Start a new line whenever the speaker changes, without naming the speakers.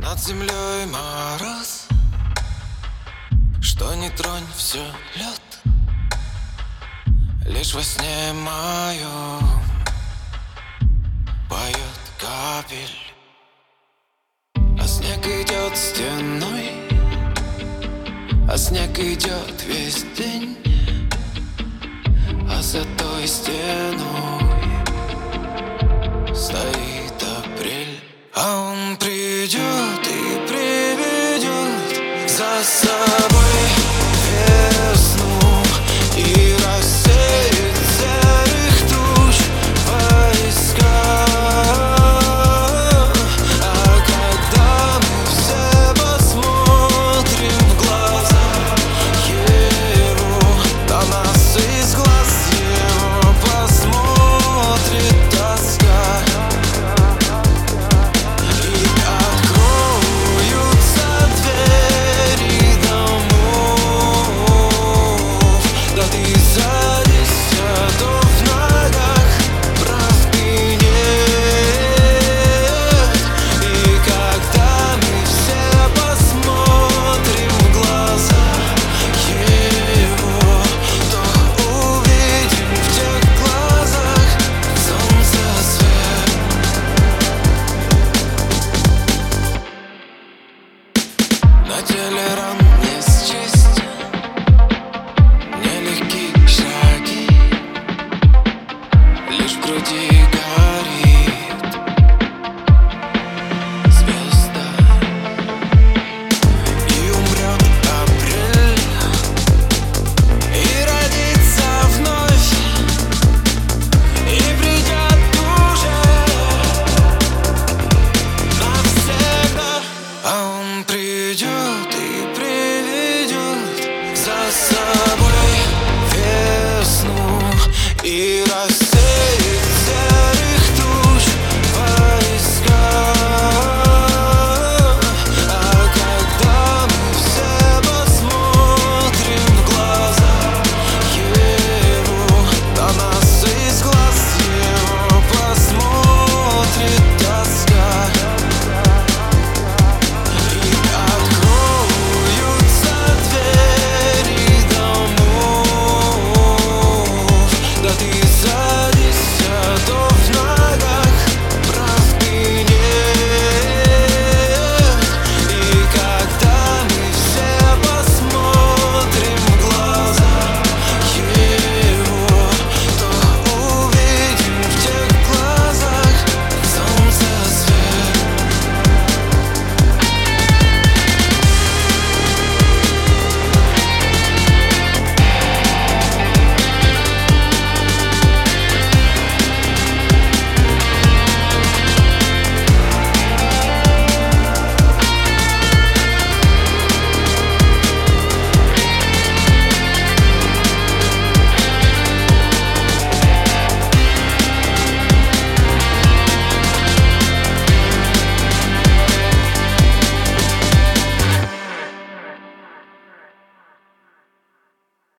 Над землей мороз, что не тронь, все лед. Лишь во сне моем поет капель, а снег идет стеной, а снег идет весь день, а за той стеной стоит апрель. А он придет и приведет за собой весну и рассеет серых туч войска. А когда мы все посмотрим в глаза его, на нас из глаз его посмотрит тоска. На теле ран